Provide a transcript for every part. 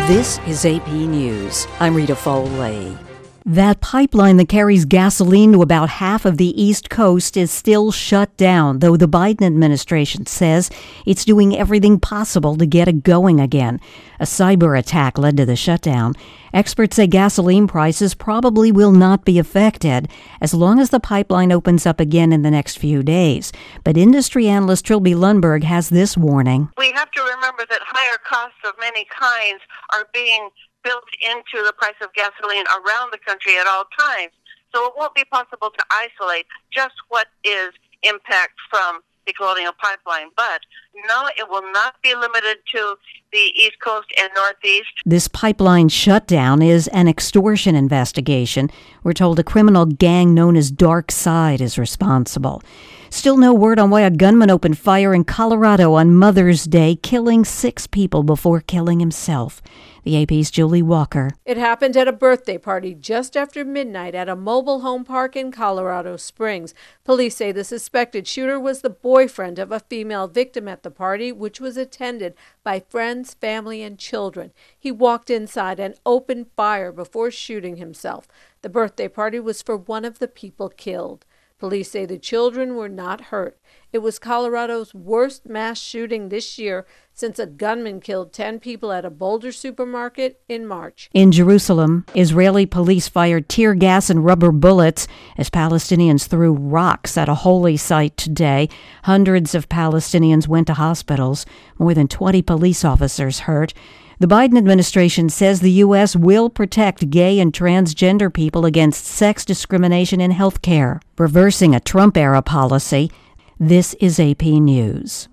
This is AP News. I'm Rita Foley. That pipeline that carries gasoline to about half of the East Coast is still shut down, though the Biden administration says it's doing everything possible to get it going again. A cyber attack led to the shutdown. Experts say gasoline prices probably will not be affected as long as the pipeline opens up again in the next few days. But industry analyst Trilby Lundberg has this warning. We have to remember that higher costs of many kinds are being built into the price of gasoline around the country at all times. So it won't be possible to isolate just what is impact from the Colonial Pipeline. But no, it will not be limited to the East Coast and Northeast. This pipeline shutdown is an extortion investigation. We're told a criminal gang known as Dark Side is responsible. Still no word on why a gunman opened fire in Colorado on Mother's Day, killing 6 people before killing himself. The AP's Julie Walker. It happened at a birthday party just after midnight at a mobile home park in Colorado Springs. Police say the suspected shooter was the boyfriend of a female victim at the party, which was attended by friends, family, and children. He walked inside and opened fire before shooting himself. The birthday party was for one of the people killed. Police say the children were not hurt. It was Colorado's worst mass shooting this year since a gunman killed 10 people at a Boulder supermarket in March. In Jerusalem, Israeli police fired tear gas and rubber bullets as Palestinians threw rocks at a holy site today. Hundreds of Palestinians went to hospitals. More than 20 police officers hurt. The Biden administration says the U.S. will protect gay and transgender people against sex discrimination in health care, reversing a Trump-era policy. This is AP News.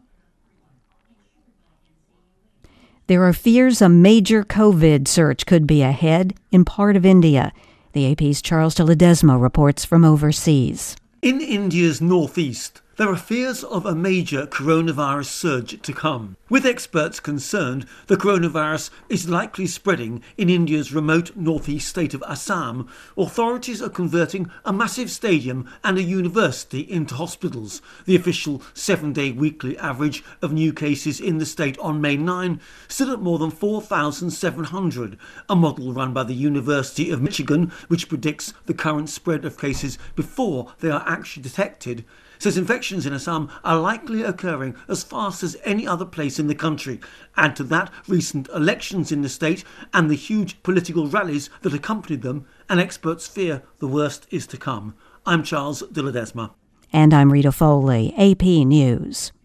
There are fears a major COVID surge could be ahead in part of India. The AP's Charles de Ledesma reports from overseas. In India's northeast, there are fears of a major coronavirus surge to come. With experts concerned, the coronavirus is likely spreading in India's remote northeast state of Assam. Authorities are converting a massive stadium and a university into hospitals. The official 7-day weekly average of new cases in the state on May 9 stood at more than 4,700. A model run by the University of Michigan, which predicts the current spread of cases before they are actually detected, says infections in Assam are likely occurring as fast as any other place in the country. Add to that recent elections in the state and the huge political rallies that accompanied them, and experts fear the worst is to come. I'm Charles de Ledesma. And I'm Rita Foley, AP News.